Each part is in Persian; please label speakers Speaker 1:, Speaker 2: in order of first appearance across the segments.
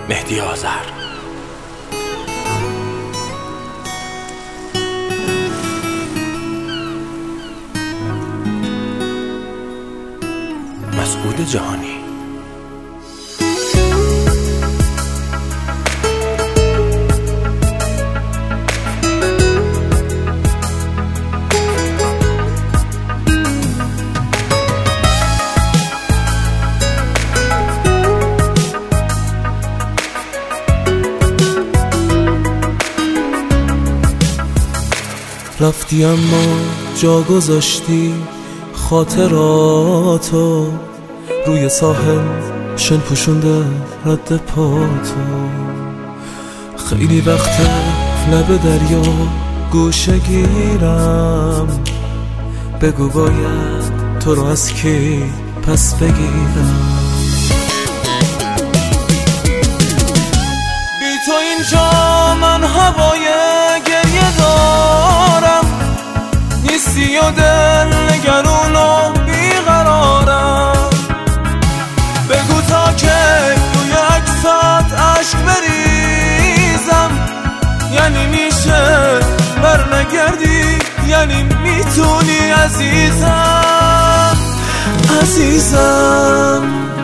Speaker 1: مهدی آذر. مسعود جهانی.
Speaker 2: رفتی اما جا گذاشتی خاطراتو، روی ساحل شن پوشونده رد پاتو. خیلی وقته لب دریا گوشه گیرم، بگو باید تو رو از کی پس بگیرم.
Speaker 3: بی تو اینجا من هوای گریه دارم، نیستی و دل نگرون و بیقرارم. بگو تا که روی عکسات عشق بریزم، یعنی میشه بر نگردی، یعنی میتونی عزیزم عزیزم.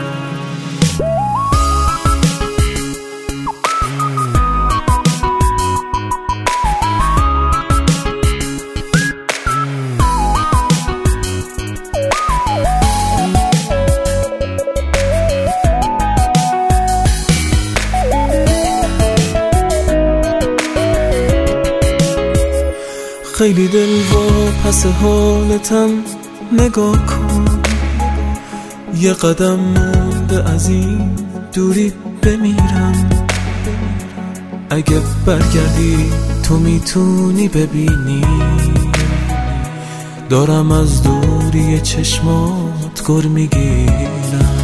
Speaker 2: خیلی دل و پس حالتم نگاه کن، یه قدم مونده از این دوری بمیرم. اگه برگردی تو میتونی ببینی، دارم از دوری چشمات گر میگیرم.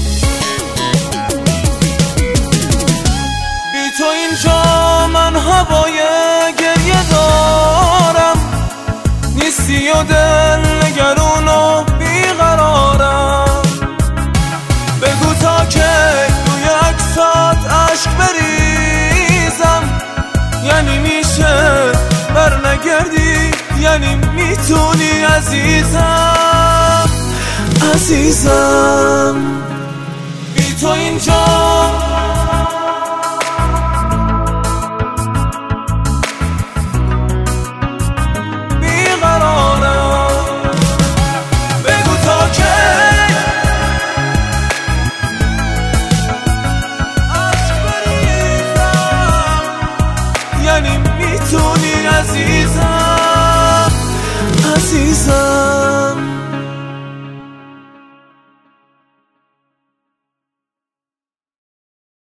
Speaker 3: بی تو اینجا من هوای گریه دارم، نیستی و دل نگرون و بیقرارم. بگو تا که روی عکسات عشق بریزم، یعنی میشه بر نگردی، یعنی میتونی عزیزم عزیزم. بی تو اینجا میتونی عزیزم عزیزم.